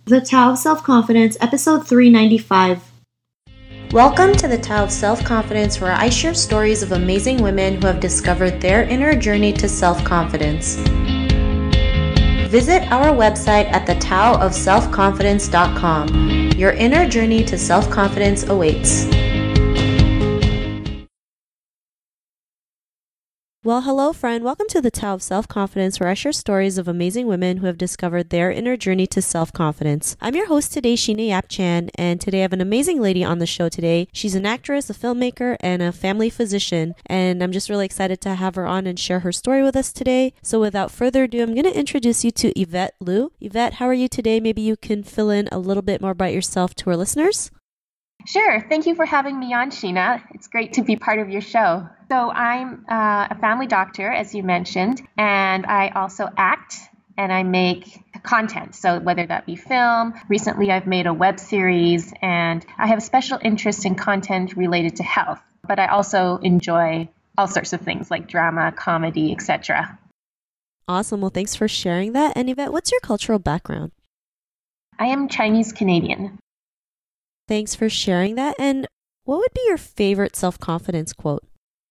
The Tao of Self-Confidence, episode 395. Welcome to the Tao of Self-Confidence, where I share stories of amazing women who have discovered their inner journey to self-confidence. Visit our website at thetaoofselfconfidence.com. Your inner journey to self-confidence awaits. Well, hello, friend. Welcome to the Tao of Self-Confidence, where I share stories of amazing women who have discovered their inner journey to self-confidence. I'm your host today, Sheena Yap Chan, and today I have an amazing lady on the show today. She's an actress, a filmmaker, and a family physician, and I'm just really excited to have her on and share her story with us today. So without further ado, I'm going to introduce you to Yvette Liu. Yvette, how are you today? Maybe you can fill in a little bit more about yourself to our listeners. Sure. Thank you for having me on, Sheena. It's great to be part of your show. So I'm a family doctor, as you mentioned, and I also act and I make content. So whether that be film, recently I've made a web series, and I have a special interest in content related to health. But I also enjoy all sorts of things like drama, comedy, etc. Awesome. Well, thanks for sharing that. And Yvette, what's your cultural background? I am Chinese Canadian. Thanks for sharing that. And what would be your favorite self-confidence quote?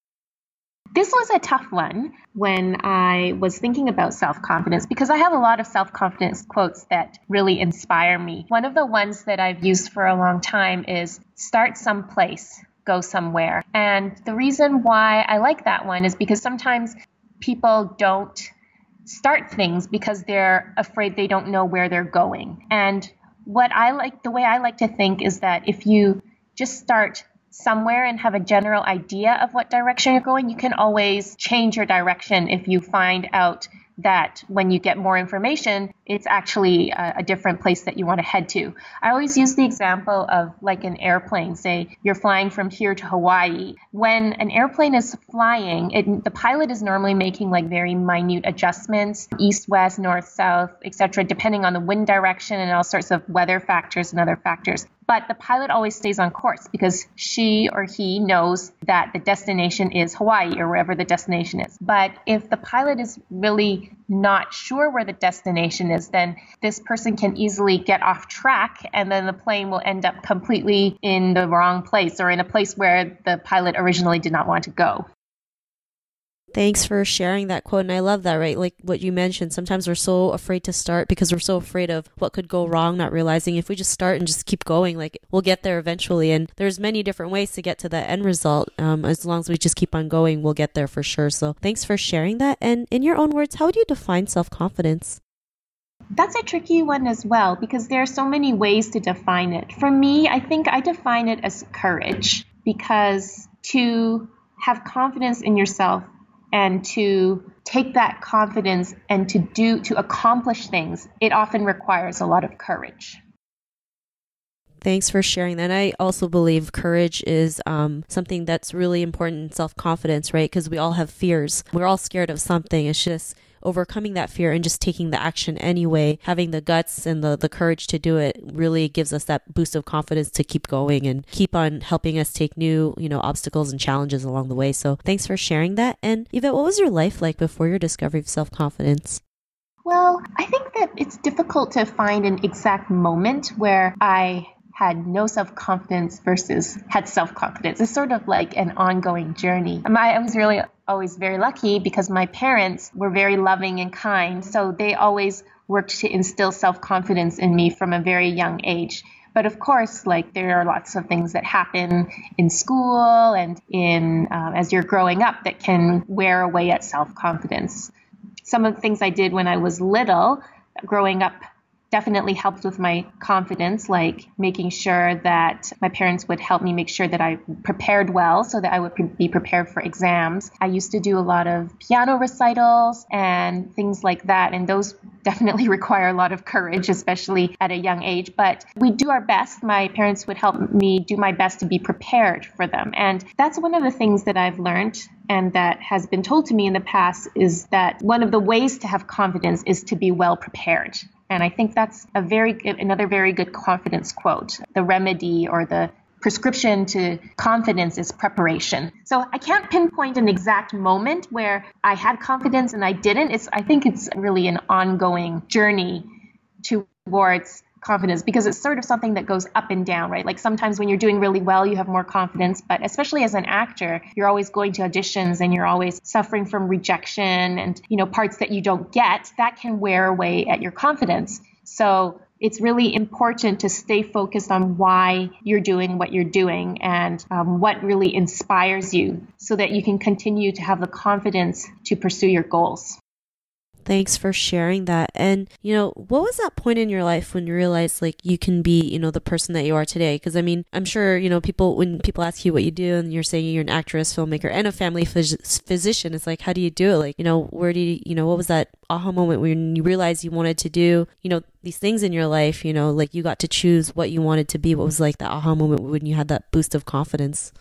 This was a tough one when I was thinking about self-confidence because I have a lot of self-confidence quotes that really inspire me. One of the ones that I've used for a long time is start someplace, go somewhere. And the reason why I like that one is because sometimes people don't start things because they're afraid they don't know where they're going. And the way I like to think is that if you just start somewhere and have a general idea of what direction you're going, you can always change your direction if you find out that when you get more information, it's actually a different place that you want to head to. I always use the example of like an airplane. Say you're flying from here to Hawaii. When an airplane is flying, the pilot is normally making like very minute adjustments, east, west, north, south, etc., depending on the wind direction and all sorts of weather factors and other factors. But the pilot always stays on course because she or he knows that the destination is Hawaii or wherever the destination is. But if the pilot is really not sure where the destination is, then this person can easily get off track and then the plane will end up completely in the wrong place or in a place where the pilot originally did not want to go. Thanks for sharing that quote. And I love that, right? Like what you mentioned, sometimes we're so afraid to start because we're so afraid of what could go wrong, not realizing if we just start and just keep going, like we'll get there eventually. And there's many different ways to get to that end result. As long as we just keep on going, we'll get there for sure. So thanks for sharing that. And in your own words, how would you define self-confidence? That's a tricky one as well because there are so many ways to define it. For me, I think I define it as courage because to have confidence in yourself and to take that confidence and to accomplish things, it often requires a lot of courage. Thanks for sharing that. And I also believe courage is something that's really important in self-confidence, right? Because we all have fears. We're all scared of something. It's just overcoming that fear and just taking the action anyway, having the guts and the courage to do it really gives us that boost of confidence to keep going and keep on helping us take new, obstacles and challenges along the way. So thanks for sharing that. And Yvette, what was your life like before your discovery of self-confidence? Well, I think that it's difficult to find an exact moment where I had no self-confidence versus had self-confidence. It's sort of like an ongoing journey. I was really always very lucky because my parents were very loving and kind. So they always worked to instill self-confidence in me from a very young age. But of course, there are lots of things that happen in school and as you're growing up that can wear away at self-confidence. Some of the things I did when I was little, growing up, definitely helped with my confidence, like making sure that my parents would help me make sure that I prepared well so that I would be prepared for exams. I used to do a lot of piano recitals and things like that, and those definitely require a lot of courage, especially at a young age. But we do our best. My parents would help me do my best to be prepared for them. And that's one of the things that I've learned and that has been told to me in the past is that one of the ways to have confidence is to be well prepared. And I think that's another very good confidence quote. The remedy or the prescription to confidence is preparation. So I can't pinpoint an exact moment where I had confidence and I didn't. I think it's really an ongoing journey towards confidence, because it's sort of something that goes up and down, right? Like sometimes when you're doing really well, you have more confidence, but especially as an actor, you're always going to auditions and you're always suffering from rejection and, parts that you don't get, that can wear away at your confidence. So it's really important to stay focused on why you're doing what you're doing and what really inspires you so that you can continue to have the confidence to pursue your goals. Thanks for sharing that. And, what was that point in your life when you realized like you can be, the person that you are today? Because I mean, I'm sure, when people ask you what you do and you're saying you're an actress, filmmaker, and a family physician, it's like, how do you do it? Like, where do you, what was that aha moment when you realized you wanted to do, these things in your life, like you got to choose what you wanted to be? What was like the aha moment when you had that boost of confidence?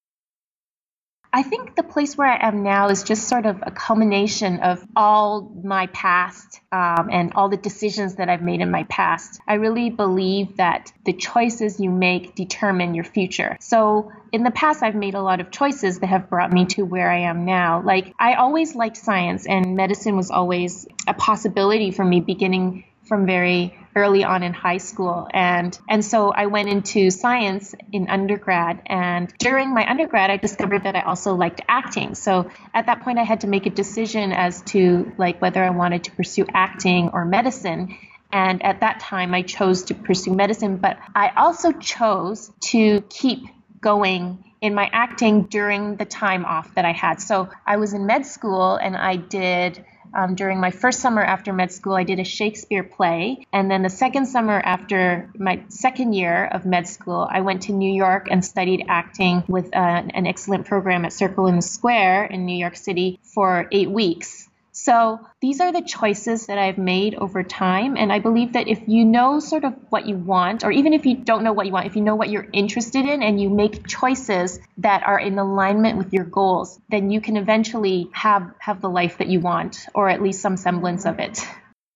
I think the place where I am now is just sort of a culmination of all my past and all the decisions that I've made in my past. I really believe that the choices you make determine your future. So in the past, I've made a lot of choices that have brought me to where I am now. Like I always liked science, and medicine was always a possibility for me beginning from very early on in high school. And so I went into science in undergrad. And during my undergrad, I discovered that I also liked acting. So at that point, I had to make a decision as to like whether I wanted to pursue acting or medicine. And at that time, I chose to pursue medicine, but I also chose to keep going in my acting during the time off that I had. So I was in med school and I did during my first summer after med school, I did a Shakespeare play. And then the second summer after my second year of med school, I went to New York and studied acting with an excellent program at Circle in the Square in New York City for 8 weeks. So these are the choices that I've made over time. And I believe that if you know sort of what you want, or even if you don't know what you want, if you know what you're interested in and you make choices that are in alignment with your goals, then you can eventually have the life that you want, or at least some semblance of it.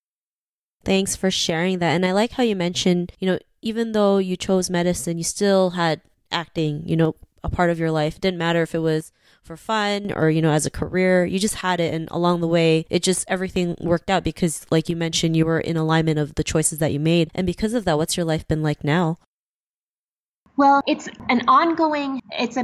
Thanks for sharing that. And I like how you mentioned, even though you chose medicine, you still had acting, a part of your life. It didn't matter if it was for fun or, as a career, you just had it. And along the way, everything worked out because like you mentioned, you were in alignment of the choices that you made. And because of that, what's your life been like now? Well, it's an ongoing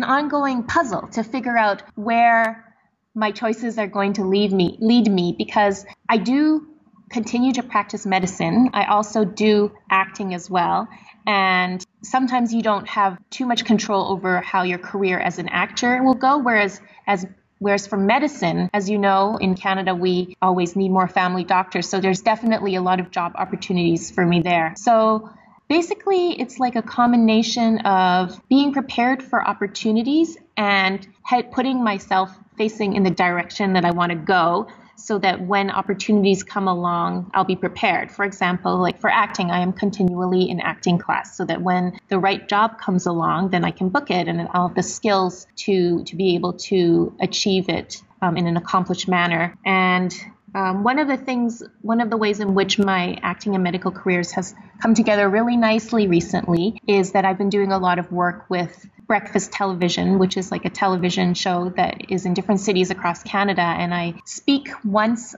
puzzle to figure out where my choices are going to lead me because I do continue to practice medicine. I also do acting as well. And sometimes you don't have too much control over how your career as an actor will go, whereas for medicine, as you know, in Canada, we always need more family doctors. So there's definitely a lot of job opportunities for me there. So basically, it's like a combination of being prepared for opportunities and putting myself facing in the direction that I want to go, so that when opportunities come along, I'll be prepared. For example, like for acting, I am continually in acting class so that when the right job comes along, then I can book it and I'll have the skills to be able to achieve it in an accomplished manner. And one of the ways in which my acting and medical careers has come together really nicely recently is that I've been doing a lot of work with Breakfast Television, which is like a television show that is in different cities across Canada. And I speak once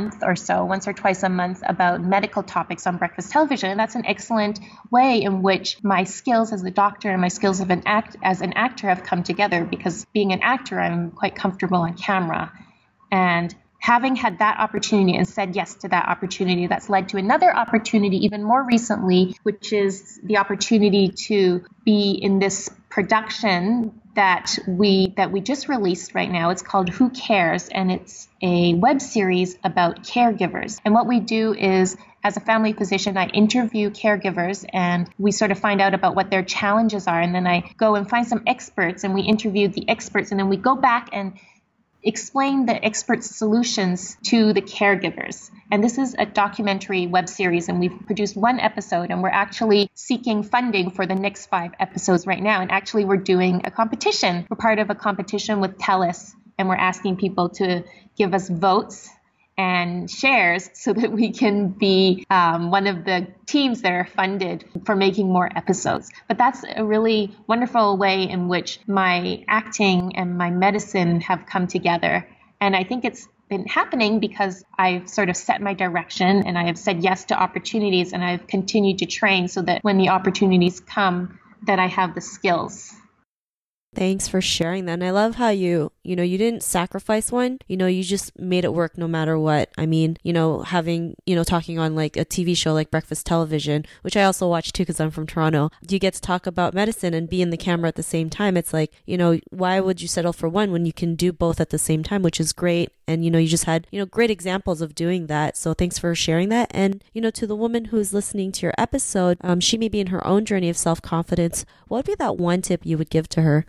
or twice a month about medical topics on Breakfast Television. And that's an excellent way in which my skills as a doctor and my skills as an actor have come together, because being an actor, I'm quite comfortable on camera. And having had that opportunity and said yes to that opportunity, that's led to another opportunity even more recently, which is the opportunity to be in this production that we just released right now. It's called Who Cares? And it's a web series about caregivers. And what we do is, as a family physician, I interview caregivers and we sort of find out about what their challenges are. And then I go and find some experts and we interview the experts. And then we go back and explain the experts' solutions to the caregivers. And this is a documentary web series, and we've produced one episode, and we're actually seeking funding for the next 5 episodes right now. And actually, we're doing a competition. We're part of a competition with TELUS, and we're asking people to give us votes and shares so that we can be one of the teams that are funded for making more episodes. But that's a really wonderful way in which my acting and my medicine have come together. And I think it's been happening because I've sort of set my direction and I have said yes to opportunities, and I've continued to train so that when the opportunities come, that I have the skills. Thanks for sharing that. And I love how you didn't sacrifice one, you just made it work no matter what. I mean, having, talking on like a TV show like Breakfast Television, which I also watch too because I'm from Toronto, you get to talk about medicine and be in the camera at the same time. It's like, why would you settle for one when you can do both at the same time, which is great. And, you just had, great examples of doing that. So thanks for sharing that. And, to the woman who's listening to your episode, she may be in her own journey of self-confidence. What would be that one tip you would give to her?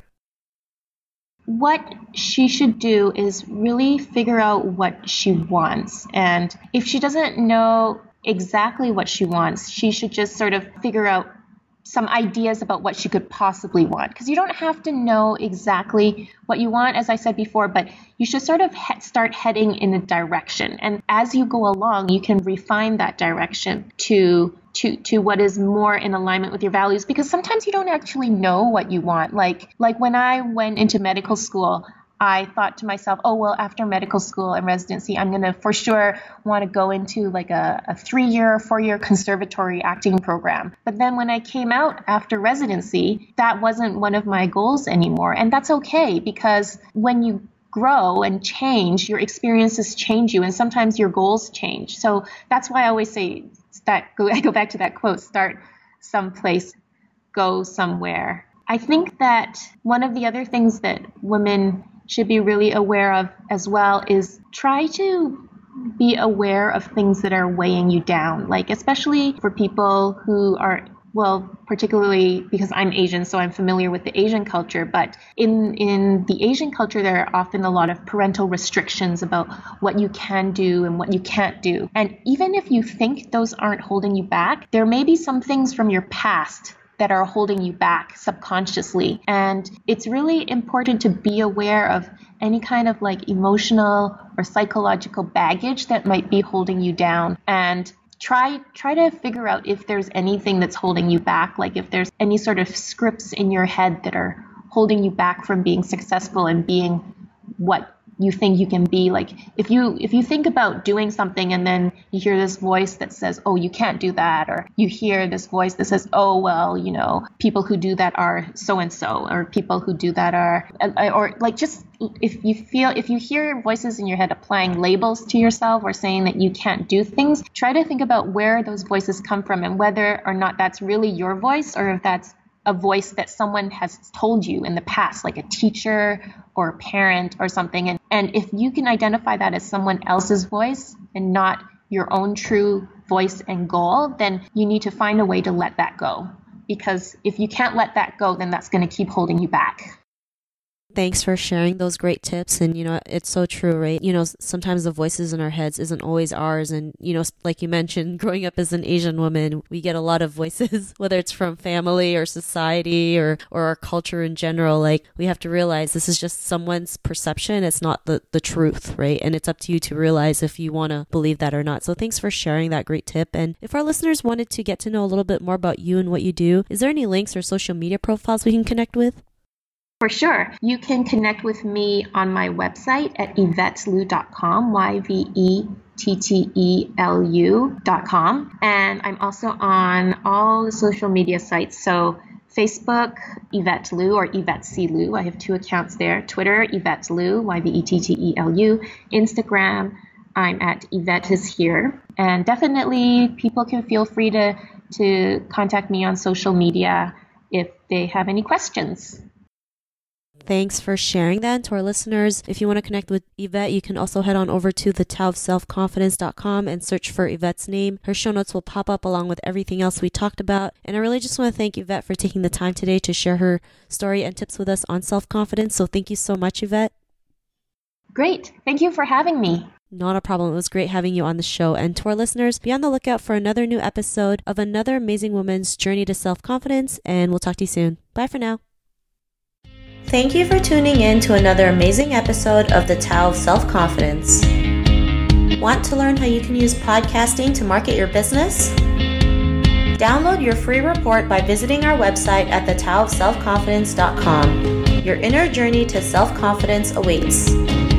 What she should do is really figure out what she wants. And if she doesn't know exactly what she wants, she should just sort of figure out some ideas about what she could possibly want. Because you don't have to know exactly what you want, as I said before, but you should sort of start heading in a direction. And as you go along, you can refine that direction to what is more in alignment with your values, because sometimes you don't actually know what you want. Like when I went into medical school, I thought to myself, oh, well, after medical school and residency, I'm going to for sure want to go into like a 3-year, 4-year conservatory acting program. But then when I came out after residency, that wasn't one of my goals anymore. And that's okay, because when you grow and change, your experiences change you, and sometimes your goals change. So that's why I always say that, I go back to that quote, start someplace, go somewhere. I think that one of the other things that women should be really aware of as well is try to be aware of things that are weighing you down, like especially for people who are, well, particularly because I'm Asian, so I'm familiar with the Asian culture, but in the Asian culture, there are often a lot of parental restrictions about what you can do and what you can't do. And even if you think those aren't holding you back, there may be some things from your past that are holding you back subconsciously. And it's really important to be aware of any kind of like emotional or psychological baggage that might be holding you down, and try to figure out if there's anything that's holding you back, like if there's any sort of scripts in your head that are holding you back from being successful and being what you think you can be. Like if you think about doing something and then you hear this voice that says, oh, you can't do that, or you hear this voice that says, oh, well, people who do that are so and so, or people who do that are, or like, just if you hear voices in your head applying labels to yourself or saying that you can't do things, try to think about where those voices come from and whether or not that's really your voice, or if that's a voice that someone has told you in the past, like a teacher or a parent or something. And if you can identify that as someone else's voice and not your own true voice and goal, then you need to find a way to let that go. Because if you can't let that go, then that's going to keep holding you back. Thanks for sharing those great tips. And, it's so true, right? Sometimes the voices in our heads isn't always ours. And, like you mentioned, growing up as an Asian woman, we get a lot of voices, whether it's from family or society or our culture in general. Like, we have to realize this is just someone's perception. It's not the truth, right? And it's up to you to realize if you want to believe that or not. So thanks for sharing that great tip. And if our listeners wanted to get to know a little bit more about you and what you do, is there any links or social media profiles we can connect with? For sure. You can connect with me on my website at yvettelou.com, YVETTELU.com. And I'm also on all the social media sites. So Facebook, Yvette Lou, or Yvette C. Lou. I have 2 accounts there. Twitter, Yvette Lou, YVETTELU. Instagram, I'm at Yvette is here. And definitely people can feel free to contact me on social media if they have any questions. Thanks for sharing that. And to our listeners, if you want to connect with Yvette, you can also head on over to thetaoofselfconfidence.com and search for Yvette's name. Her show notes will pop up along with everything else we talked about. And I really just want to thank Yvette for taking the time today to share her story and tips with us on self-confidence. So thank you so much, Yvette. Great. Thank you for having me. Not a problem. It was great having you on the show. And to our listeners, be on the lookout for another new episode of another amazing woman's journey to self-confidence. And we'll talk to you soon. Bye for now. Thank you for tuning in to another amazing episode of The Tao of Self-Confidence. Want to learn how you can use podcasting to market your business? Download your free report by visiting our website at thetaoofselfconfidence.com. Your inner journey to self-confidence awaits.